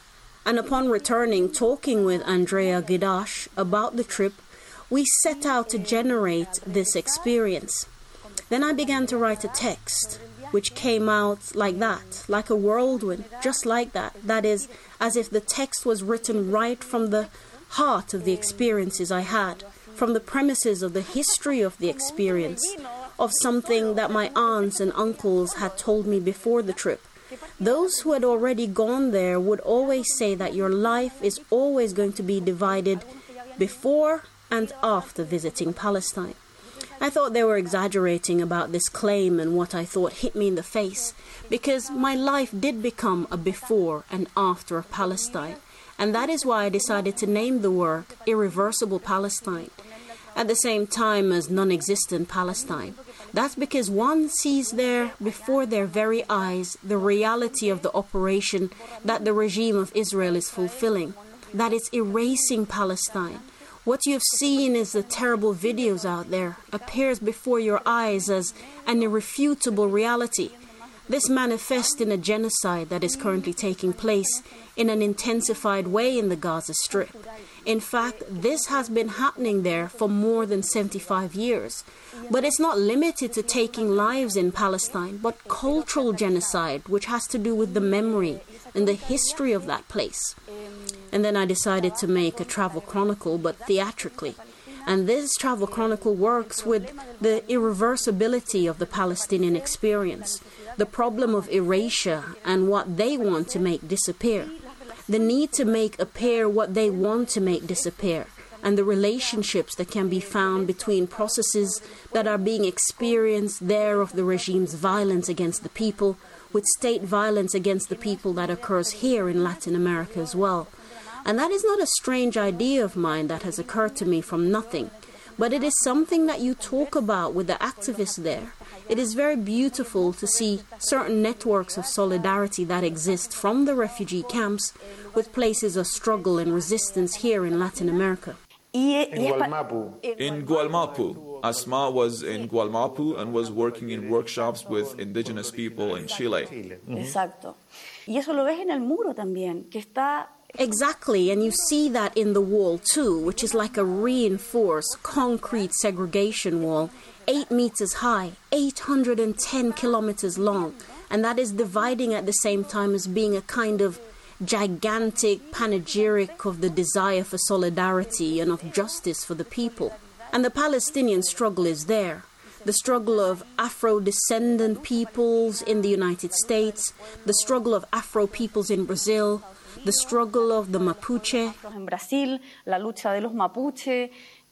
And upon returning, talking with Andrea Gidash about the trip, we set out to generate this experience. Then I began to write a text, which came out like that, like a whirlwind, just like that. That is, as if the text was written right from the heart of the experiences I had, from the premises of the history of the experience, of something that my aunts and uncles had told me before the trip. Those who had already gone there would always say that your life is always going to be divided before and after visiting Palestine. I thought they were exaggerating about this claim, and what I thought hit me in the face, because my life did become a before and after of Palestine, and that is why I decided to name the work Irreversible Palestine, at the same time as Non-Existent Palestine. That's because one sees there, before their very eyes, the reality of the operation that the regime of Israel is fulfilling, that it's erasing Palestine. What you've seen is the terrible videos out there, appears before your eyes as an irrefutable reality. This manifests in a genocide that is currently taking place in an intensified way in the Gaza Strip. In fact, this has been happening there for more than seventy-five years. But it's not limited to taking lives in Palestine, but cultural genocide, which has to do with the memory and the history of that place. And then I decided to make a travel chronicle, but theatrically. And this travel chronicle works with the irreversibility of the Palestinian experience, the problem of erasure and what they want to make disappear, the need to make appear what they want to make disappear, and the relationships that can be found between processes that are being experienced there of the regime's violence against the people, with state violence against the people that occurs here in Latin America as well. And that is not a strange idea of mine that has occurred to me from nothing, but it is something that you talk about with the activists there. It is very beautiful to see certain networks of solidarity that exist from the refugee camps with places of struggle and resistance here in Latin America. In Gualmapu. In Gualmapu. Asma was in Gualmapu and was working in workshops with indigenous people in Chile. Exacto. Y eso lo ves en el muro también, que está. Exactly, and you see that in the wall too, which is like a reinforced concrete segregation wall, eight meters high, eight hundred ten kilometers long, and that is dividing at the same time as being a kind of gigantic panegyric of the desire for solidarity and of justice for the people. And the Palestinian struggle is there. The struggle of Afro-descendant peoples in the United States, the struggle of Afro peoples in Brazil, the struggle of the Mapuche. In Brazil, la lucha de los Mapuche.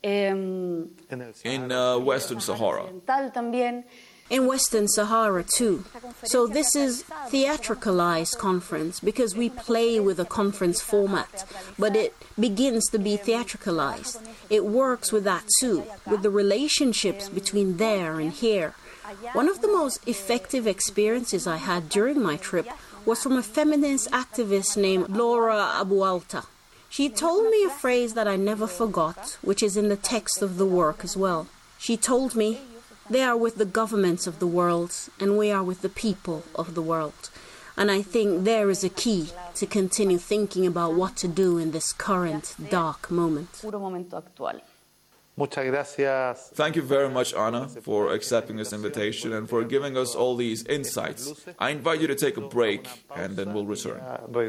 In uh, Western Sahara. También. In Western Sahara too. So this is theatricalized conference because we play with a conference format, but it begins to be theatricalized. It works with that too, with the relationships between there and here. One of the most effective experiences I had during my trip was from a feminist activist named Laura Abualta. She told me a phrase that I never forgot, which is in the text of the work as well. She told me, "They are with the governments of the world, and we are with the people of the world." And I think there is a key to continue thinking about what to do in this current dark moment. Thank you very much, Ana, for accepting this invitation and for giving us all these insights. I invite you to take a break and then we'll return.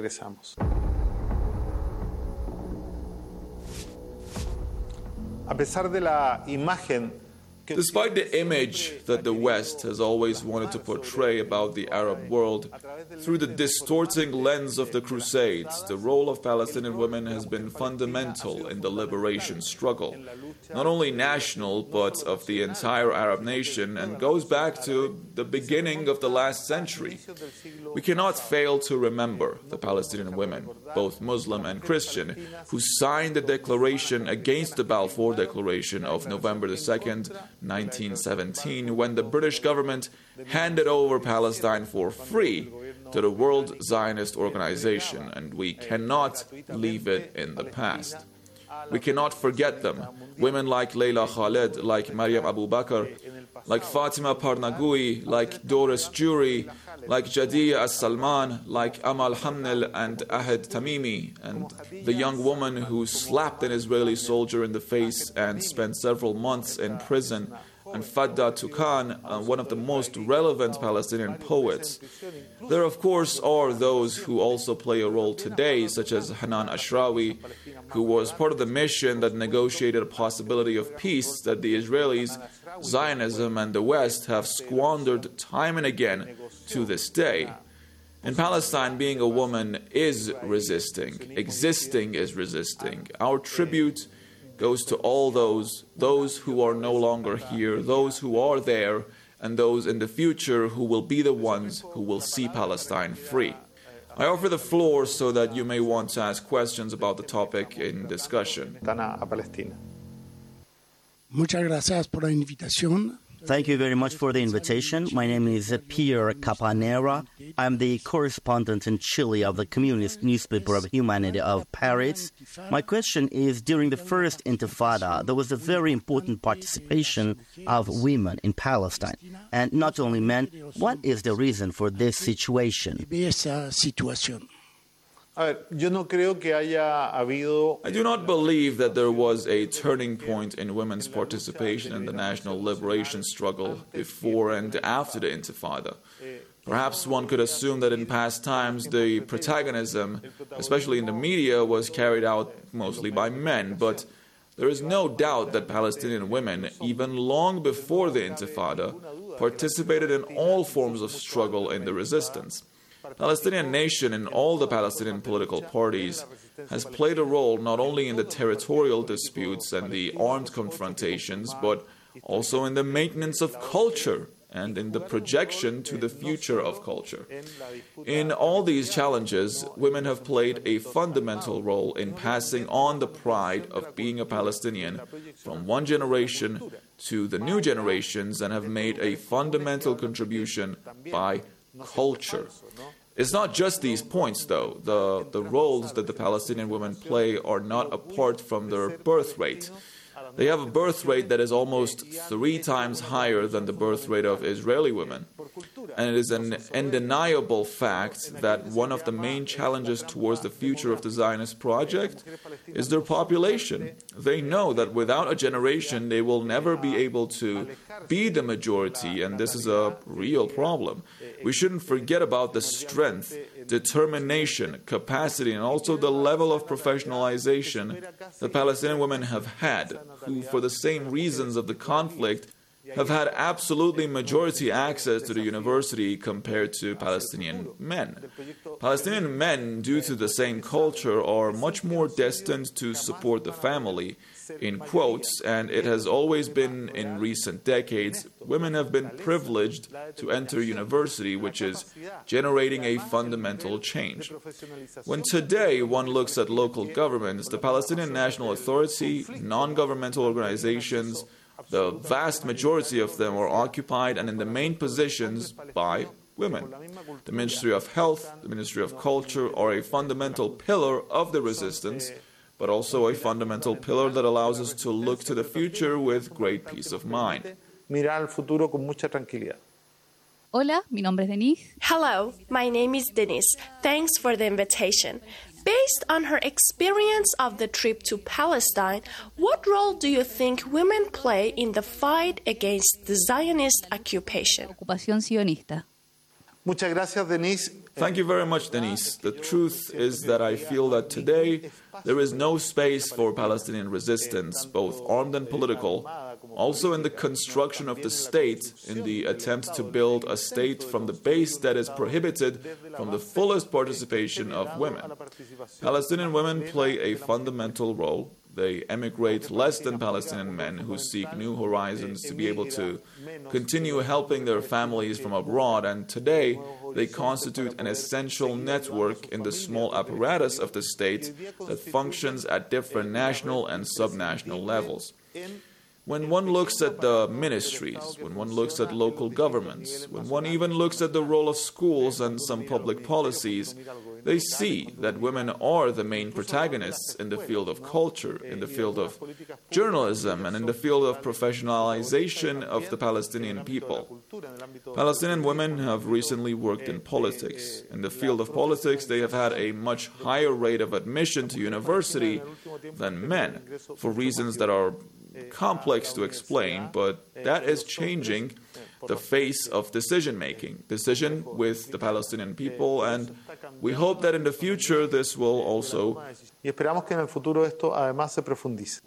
Despite the image that the West has always wanted to portray about the Arab world, through the distorting lens of the Crusades, the role of Palestinian women has been fundamental in the liberation struggle, not only national, but of the entire Arab nation, and goes back to the beginning of the last century. We cannot fail to remember the Palestinian women, both Muslim and Christian, who signed the declaration against the Balfour Declaration of November the second, nineteen seventeen, when the British government handed over Palestine for free to the World Zionist Organization, and we cannot leave it in the past. We cannot forget them. Women like Leila Khaled, like Maryam Abu Bakr, like Fatima Parnagui, like Doris Jury, like Jadiya As-Salman, like Amal Hamnel and Ahed Tamimi, and the young woman who slapped an Israeli soldier in the face and spent several months in prison, and Fadda Tukan, uh, one of the most relevant Palestinian poets. There, of course, are those who also play a role today, such as Hanan Ashrawi, who was part of the mission that negotiated a possibility of peace that the Israelis, Zionism, and the West have squandered time and again to this day. In Palestine, being a woman is resisting. Existing is resisting. Our tribute goes to all those, those who are no longer here, those who are there, and those in the future who will be the ones who will see Palestine free. I offer the floor so that you may want to ask questions about the topic in discussion. Muchas gracias por la invitación. Thank you very much for the invitation. My name is Pierre Capanera. I'm the correspondent in Chile of the Communist Newspaper of Humanity of Paris. My question is, during the first Intifada, there was a very important participation of women in Palestine. And not only men, what is the reason for this situation? I do not believe that there was a turning point in women's participation in the national liberation struggle before and after the Intifada. Perhaps one could assume that in past times the protagonism, especially in the media, was carried out mostly by men, but there is no doubt that Palestinian women, even long before the Intifada, participated in all forms of struggle in the resistance. Palestinian nation in all the Palestinian political parties has played a role not only in the territorial disputes and the armed confrontations, but also in the maintenance of culture and in the projection to the future of culture. In all these challenges, women have played a fundamental role in passing on the pride of being a Palestinian from one generation to the new generations and have made a fundamental contribution by culture. It's not just these points, though. The, the roles that the Palestinian women play are not apart from their birth rate. They have a birth rate that is almost three times higher than the birth rate of Israeli women. And it is an undeniable fact that one of the main challenges towards the future of the Zionist project is their population. They know that without a generation, they will never be able to be the majority, and this is a real problem. We shouldn't forget about the strength, determination, capacity, and also the level of professionalization the Palestinian women have had, who, for the same reasons of the conflict, have had absolutely majority access to the university compared to Palestinian men. Palestinian men, due to the same culture, are much more destined to support the family, in quotes, and it has always been in recent decades, women have been privileged to enter university, which is generating a fundamental change. When today one looks at local governments, the Palestinian National Authority, non-governmental organizations, the vast majority of them are occupied and in the main positions by women. The Ministry of Health, the Ministry of Culture are a fundamental pillar of the resistance, but also a fundamental pillar that allows us to look to the future with great peace of mind. Hola, mi nombre es Denise. Hello, my name is Denise. Thanks for the invitation. Based on her experience of the trip to Palestine, what role do you think women play in the fight against the Zionist occupation? Ocupación sionista. Muchas gracias, Denise. Thank you very much, Denise. The truth is that I feel that today there is no space for Palestinian resistance, both armed and political, also in the construction of the state, in the attempt to build a state from the base that is prohibited from the fullest participation of women. Palestinian women play a fundamental role. They emigrate less than Palestinian men who seek new horizons to be able to continue helping their families from abroad, and today they constitute an essential network in the small apparatus of the state that functions at different national and subnational levels. When one looks at the ministries, when one looks at local governments, when one even looks at the role of schools and some public policies, they see that women are the main protagonists in the field of culture, in the field of journalism, and in the field of professionalization of the Palestinian people. Palestinian women have recently worked in politics. In the field of politics, they have had a much higher rate of admission to university than men, for reasons that are complex to explain, but that is changing the face of decision-making, decision with the Palestinian people, and we hope that in the future this will also. Y esperamos que en el futuro esto además se profundice.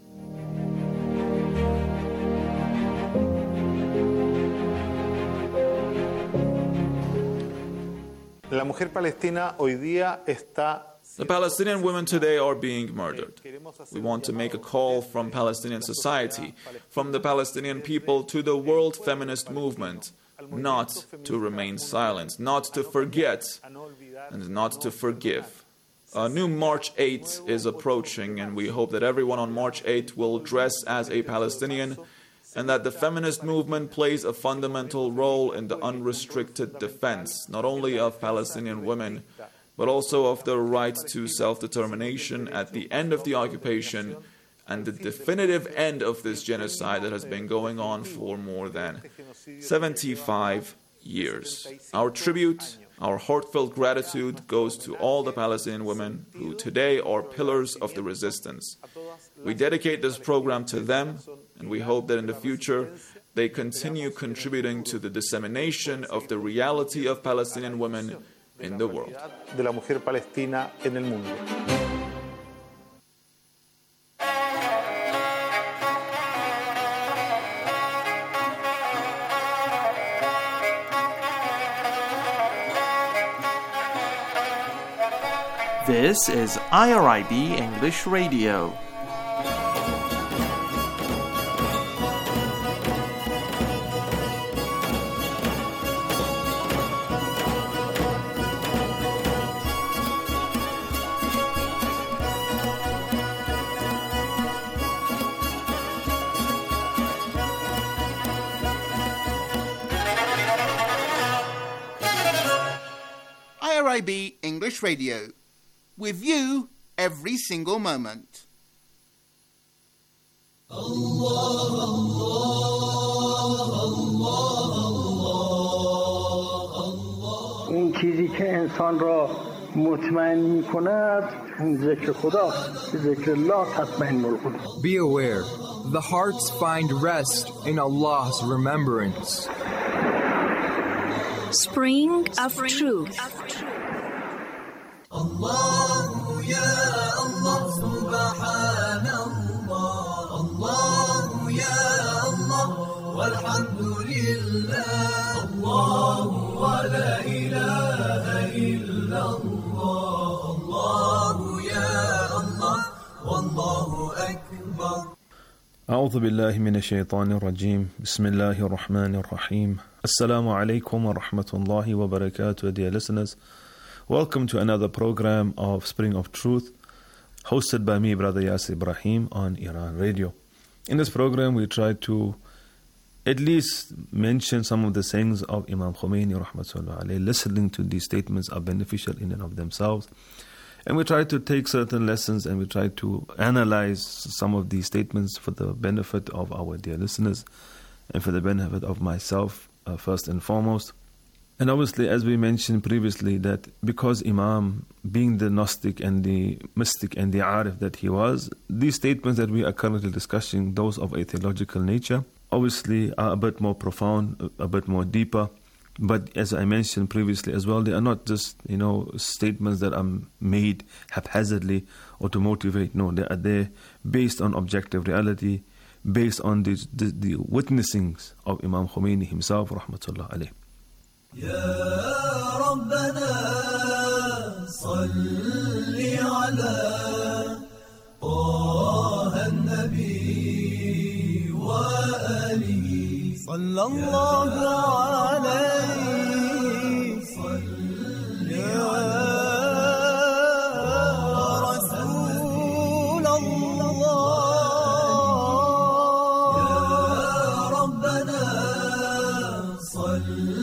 La mujer palestina hoy día está. The Palestinian women today are being murdered. We want to make a call from Palestinian society, from the Palestinian people to the world feminist movement, not to remain silent, not to forget, and not to forgive. A new March eighth is approaching, and we hope that everyone on March eighth will dress as a Palestinian, and that the feminist movement plays a fundamental role in the unrestricted defense, not only of Palestinian women, but also of the right to self-determination at the end of the occupation and the definitive end of this genocide that has been going on for more than seventy-five years. Our tribute, our heartfelt gratitude goes to all the Palestinian women who today are pillars of the resistance. We dedicate this program to them, and we hope that in the future they continue contributing to the dissemination of the reality of Palestinian women in the world. De la mujer palestina en el mundo. This is I R I B English Radio. I R I B English Radio, with you every single moment. Allah, اون چیزی که انسان را مطمئن می کند ذکر خداست. ذکر الله تطمئن القلوب. Be aware, the hearts find rest in Allah's remembrance. Spring of Truth. Allah ya Allah subhanallah. Allah ya Allah walhamdulillah. Allah wa la ilaha illallah. Allah ya Allah wallahu akbar. أعوذ بالله من الشيطان الرجيم بسم الله الرحمن الرحيم Assalamu alaikum wa rahmatullahi wa barakatuh, dear listeners. Welcome to another program of Spring of Truth, hosted by me, Brother Yasir Ibrahim, on Iran Radio. In this program, we try to at least mention some of the sayings of Imam Khomeini, rahmatullahi alayhi. Listening to these statements are beneficial in and of themselves. And we try to take certain lessons and we try to analyze some of these statements for the benefit of our dear listeners and for the benefit of myself, uh, first and foremost. And obviously, as we mentioned previously, that because Imam, being the Gnostic and the mystic and the Arif that he was, these statements that we are currently discussing, those of a theological nature, obviously are a bit more profound, a bit more deeper. But as I mentioned previously as well, they are not just, you know, statements that are made haphazardly or to motivate. No, they are there based on objective reality, based on the, the, the witnessings of Imam Khomeini himself, rahmatullah alayh. يا ربنا صل على طه النبي وآله صلى الله عليه صل يا رسول الله يا ربنا صل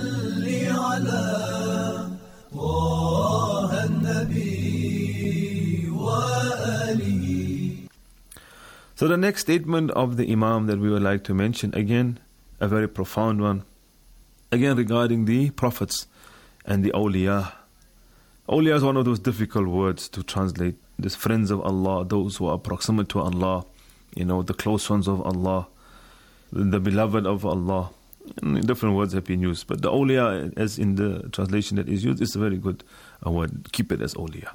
So the next statement of the Imam that we would like to mention, again, a very profound one, again regarding the prophets and the awliya. Awliya is one of those difficult words to translate. These friends of Allah, those who are proximate to Allah, you know, the close ones of Allah, the beloved of Allah. And different words have been used, but the awliya, as in the translation that is used, is a very good uh, word. Keep it as awliya.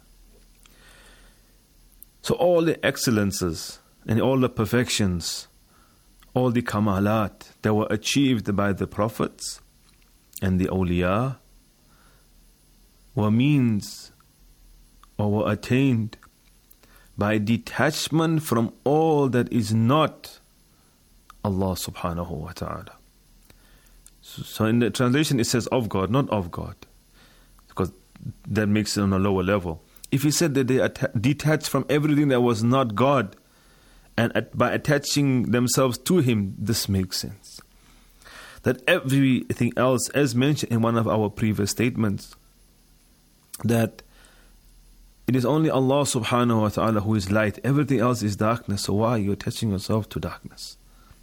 So all the excellences and all the perfections, all the kamalat that were achieved by the prophets and the awliya were means or were attained by detachment from all that is not Allah subhanahu wa ta'ala. So in the translation it says of God, not of God, because that makes it on a lower level. If he said that they are detached from everything that was not God, and at, by attaching themselves to Him, this makes sense. That everything else, as mentioned in one of our previous statements, that it is only Allah subhanahu wa ta'ala who is light. Everything else is darkness. So why are you attaching yourself to darkness?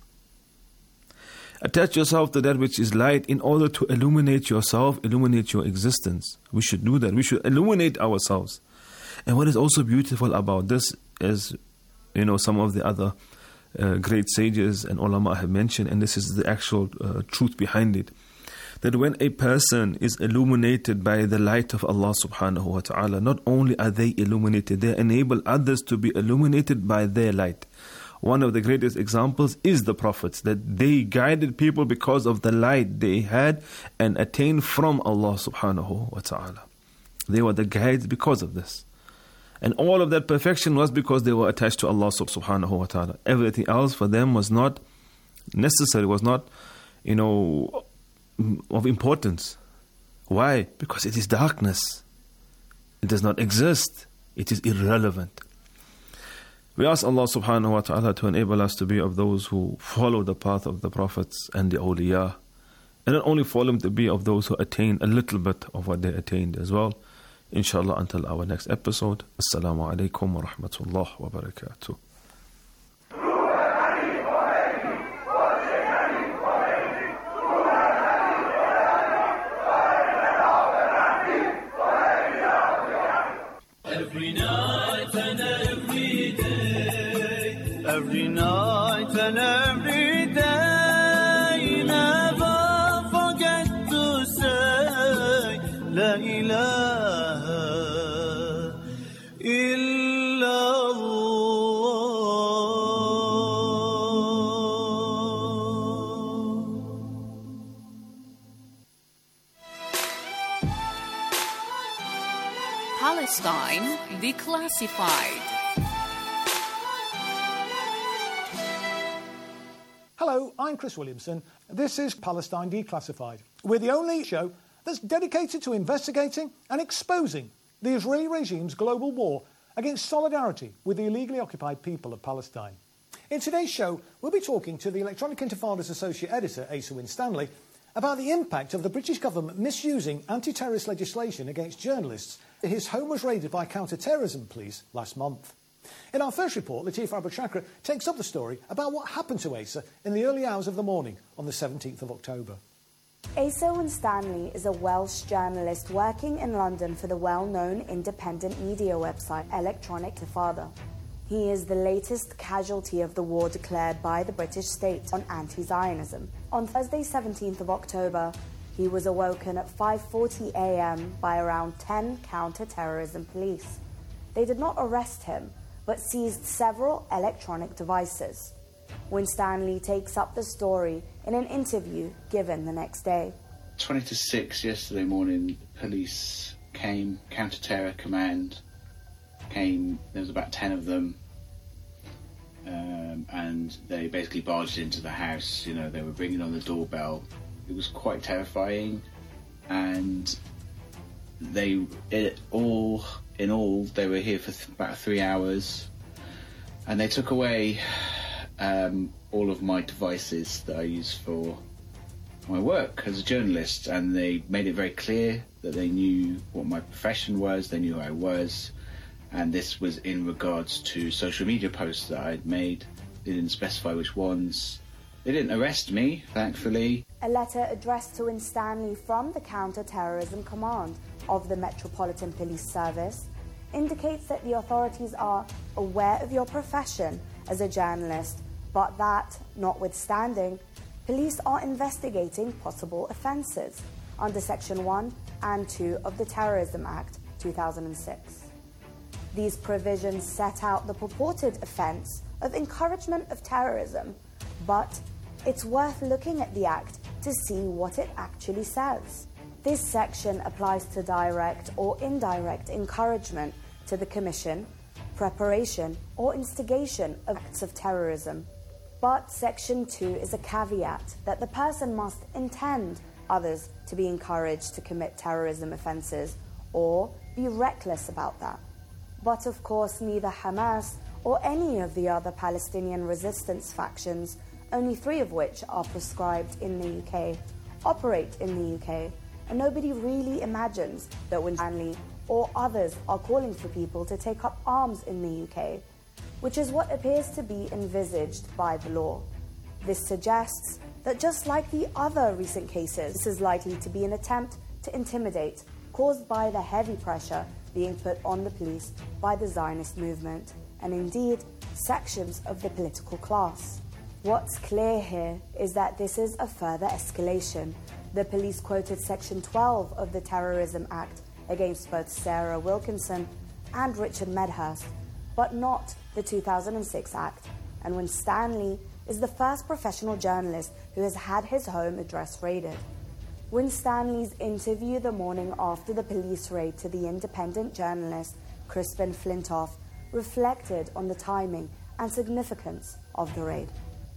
Attach yourself to that which is light in order to illuminate yourself, illuminate your existence. We should do that. We should illuminate ourselves. And what is also beautiful about this is, you know, some of the other uh, great sages and ulama have mentioned, and this is the actual uh, truth behind it, that when a person is illuminated by the light of Allah subhanahu wa ta'ala, not only are they illuminated, they enable others to be illuminated by their light. One of the greatest examples is the prophets, that they guided people because of the light they had and attained from Allah subhanahu wa ta'ala. They were the guides because of this. And all of that perfection was because they were attached to Allah subhanahu wa ta'ala. Everything else for them was not necessary, was not, you know, of importance. Why? Because it is darkness. It does not exist. It is irrelevant. We ask Allah subhanahu wa ta'ala to enable us to be of those who follow the path of the prophets and the awliya. And not only follow them, to be of those who attain a little bit of what they attained as well. Inshallah, until our next episode. Assalamu alaikum wa rahmatullah wa barakatuh. Every night and every day, every night and every day, never forget to say La ilaha Palestine Declassified. Hello, I'm Chris Williamson. This is Palestine Declassified. We're the only show that's dedicated to investigating and exposing the Israeli regime's global war against solidarity with the illegally occupied people of Palestine. In today's show, we'll be talking to the Electronic Intifada's Associate Editor, Asa Winstanley, about the impact of the British government misusing anti-terrorist legislation against journalists. His home was raided by counter-terrorism police last month. In our first report, Latif Abou-Chakra takes up the story about what happened to Asa in the early hours of the morning on the seventeenth of October. Asa Winstanley is a Welsh journalist working in London for the well-known independent media website Electronic Intifada. He is the latest casualty of the war declared by the British state on anti-Zionism. On Thursday, seventeenth of October, he was awoken at five forty a m by around ten counter-terrorism police. They did not arrest him, but seized several electronic devices. Winstanley takes up the story in an interview given the next day. twenty to six yesterday morning, police came, counter-terror command came, there was about ten of them, um, and they basically barged into the house. You know, they were ringing on the doorbell. It was quite terrifying, and they, it, all in all, they were here for th- about three hours, and they took away um, all of my devices that I use for my work as a journalist, and they made it very clear that they knew what my profession was, they knew who I was, and this was in regards to social media posts that I'd made. They didn't specify which ones. They didn't arrest me, thankfully. A letter addressed to Winstanley from the Counter-Terrorism Command of the Metropolitan Police Service indicates that the authorities are aware of your profession as a journalist, but that, notwithstanding, police are investigating possible offences under Section one and two of the Terrorism Act two thousand six. These provisions set out the purported offence of encouragement of terrorism, but it's worth looking at the Act to see what it actually says. This section applies to direct or indirect encouragement to the commission, preparation, or instigation of acts of terrorism. But Section two is a caveat that the person must intend others to be encouraged to commit terrorism offences or be reckless about that. But of course, neither Hamas or any of the other Palestinian resistance factions, only three of which are proscribed in the U K, operate in the U K, and nobody really imagines that Winstanley or others are calling for people to take up arms in the U K, which is what appears to be envisaged by the law. This suggests that just like the other recent cases, this is likely to be an attempt to intimidate, caused by the heavy pressure being put on the police by the Zionist movement, and indeed sections of the political class. What's clear here is that this is a further escalation. The police quoted Section twelve of the Terrorism Act against both Sarah Wilkinson and Richard Medhurst, but not the two thousand six Act, and Winstanley is the first professional journalist who has had his home address raided. Winstanley's interview the morning after the police raid to the independent journalist Crispin Flintoff reflected on the timing and significance of the raid.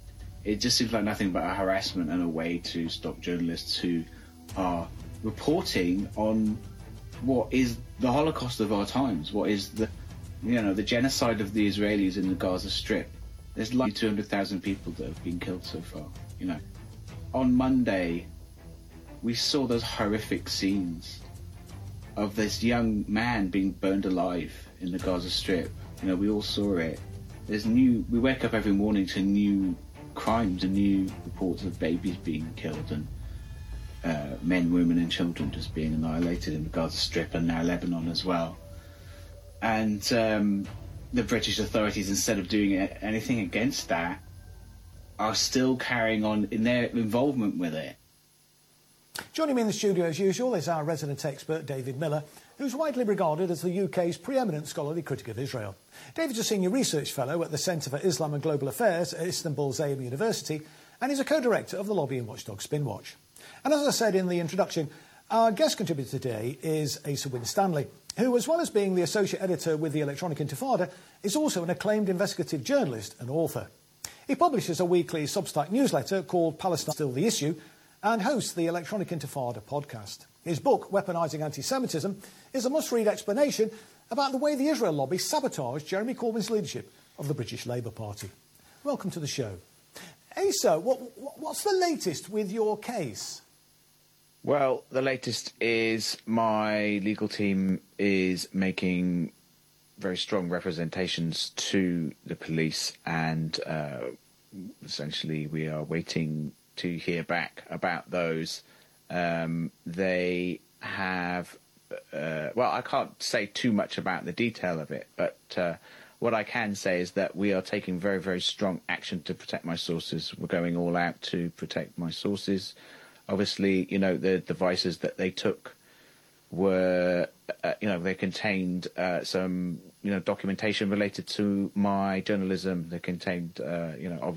It just seems like nothing but a harassment and a way to stop journalists who are reporting on what is the Holocaust of our times, what is the, you know, the genocide of the Israelis in the Gaza Strip. There's like two hundred thousand people that have been killed so far, you know. On Monday, we saw those horrific scenes of this young man being burned alive in the Gaza Strip. You know, we all saw it. There's new, we wake up every morning to new crimes and new reports of babies being killed and uh, men, women and children just being annihilated in the Gaza Strip and now Lebanon as well. And um, the British authorities, instead of doing anything against that, are still carrying on in their involvement with it. Joining me in the studio as usual is our resident expert David Miller, who's widely regarded as the U K's preeminent scholarly critic of Israel. David's a senior research fellow at the Centre for Islam and Global Affairs at Istanbul Zayim University, and he's a co-director of the lobbying watchdog Spinwatch. And as I said in the introduction, our guest contributor today is Asa Winstanley, who, as well as being the associate editor with the Electronic Intifada, is also an acclaimed investigative journalist and author. He publishes a weekly Substack newsletter called Palestine Still the Issue, and hosts the Electronic Intifada podcast. His book, Weaponising Anti-Semitism, is a must-read explanation about the way the Israel lobby sabotaged Jeremy Corbyn's leadership of the British Labour Party. Welcome to the show. Asa, what, what's the latest with your case? Well, the latest is my legal team is making very strong representations to the police, and uh, essentially we are waiting to hear back about those Um, they have, uh, well, I can't say too much about the detail of it, but uh, what I can say is that we are taking very, very strong action to protect my sources. We're going all out to protect my sources. Obviously, you know, the devices that they took were, uh, you know, they contained uh, some, you know, documentation related to my journalism. They contained, uh, you know, obviously